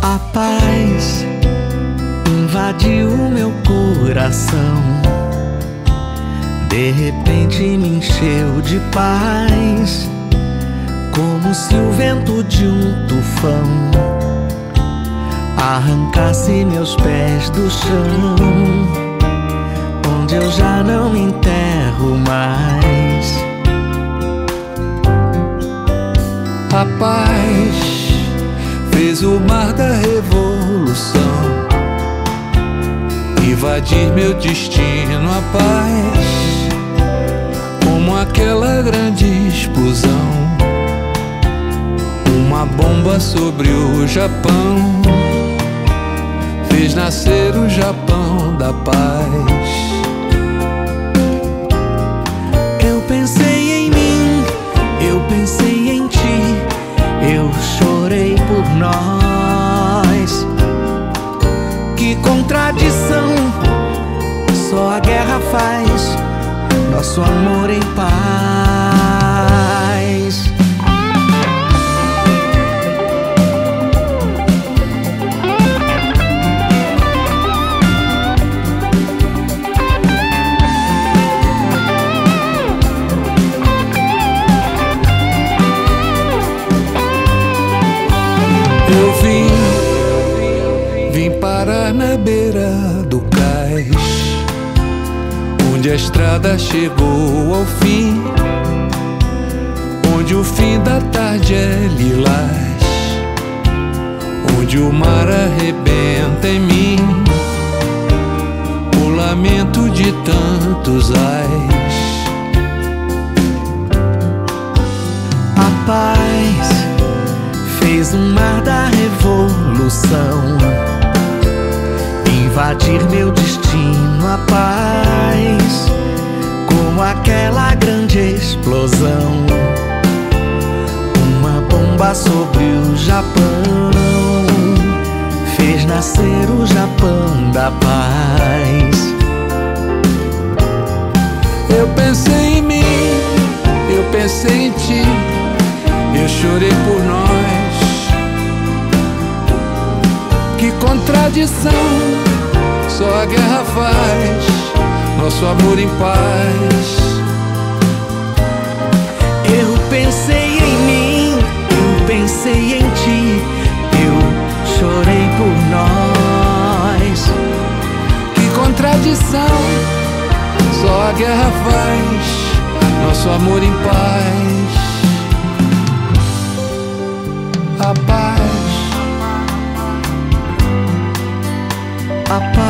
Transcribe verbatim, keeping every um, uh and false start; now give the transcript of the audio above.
A paz invadiu meu coração, de repente me encheu de paz, como se o vento de um tufão arrancasse meus pés do chão, onde eu já não me enterro mais. A paz fez o mar da revolução invadir meu destino. A paz, como aquela grande explosão, uma bomba sobre o Japão, fez nascer o Japão da paz. Eu pensei em mim, eu pensei em ti, eu chorei por nós. Que contradição, só a guerra faz nosso amor em paz. Eu vim, vim parar na beira do cais, onde a estrada chegou ao fim, onde o fim da tarde é lilás, onde o mar arrebenta em mim, o lamento de tantos ais. A paz fez um mar da revolução invadir meu destino. A paz, como aquela grande explosão, uma bomba sobre o Japão, fez nascer o Japão da paz. Eu pensei em mim, eu pensei em ti, eu chorei por nós. Que contradição, só a guerra faz nosso amor em paz. Eu pensei em mim, eu pensei em ti, eu chorei por nós. Que contradição, só a guerra faz nosso amor em paz. A paz, a paz.